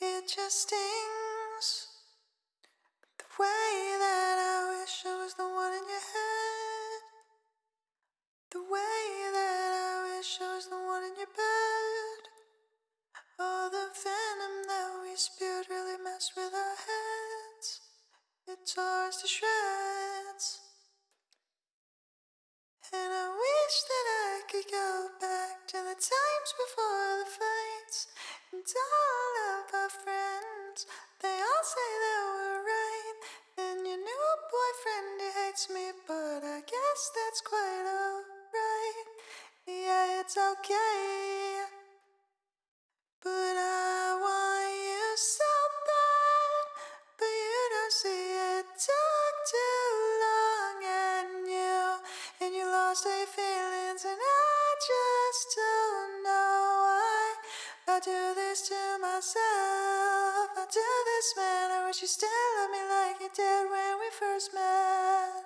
It just stings. The way that I wish I was the one in your head. The way that I wish I was the one in your bed. Oh, the venom that we spewed really messed with our heads. It tore us to shreds. And I wish that I could go back to the times before the fights. And all of our friends, they all say that we're right. And your new boyfriend, he hates me, but I guess that's quite alright. Yeah, it's okay. But I want you so bad, but you don't see it. Took too long, and you lost your feelings, and I just don't know why I do this to myself. I do this, man. I wish you still loved me like you did when we first met.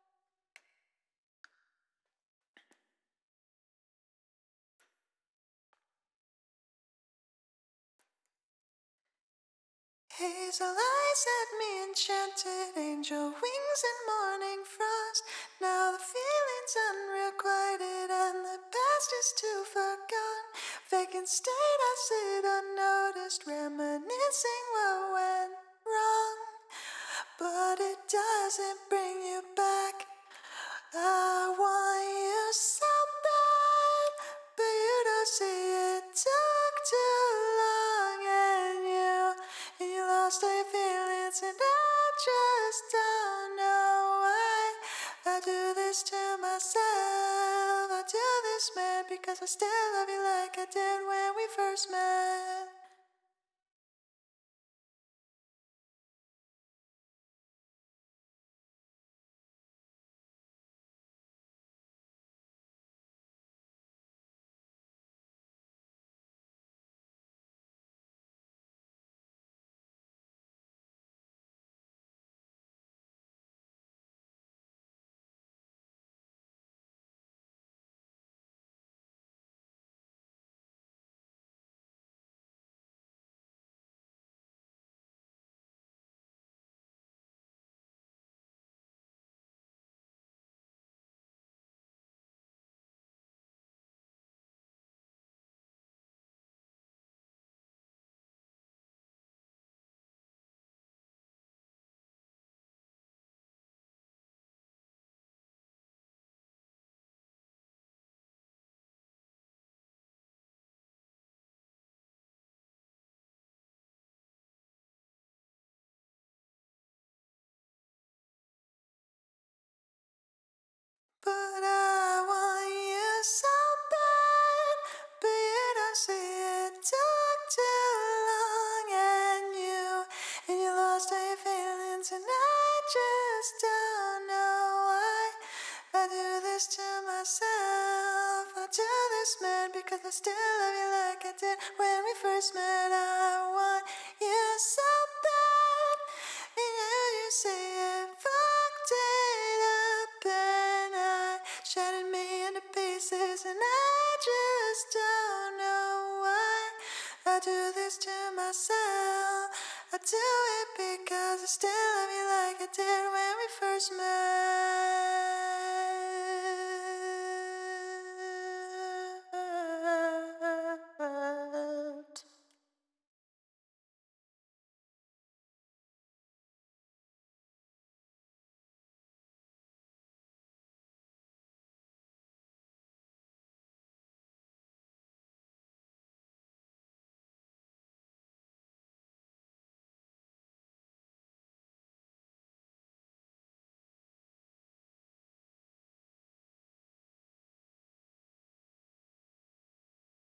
Hazel eyes at me, enchanted angel wings and morning frost. Now the feeling's unrequited and the past is too far gone. Vacant state, I sit unnoticed, reminiscing what went wrong. But it doesn't bring you back. I want you so bad, but you don't see it. Took too long, and you lost all your feelings, and I just don't know why I do this to myself. I do this, man, because I still love you like I did when we first met. But I want you so bad, but you don't see it. Took too long, and you lost all your feelings, and I just don't know why I do this to myself. I do this, man, because I still love you like I did when we first met. I want you so bad, and you see it. Fucked it up, and I shattered me into pieces, and I just don't know why I do this to myself. I do it because I still love you like I did when we first met.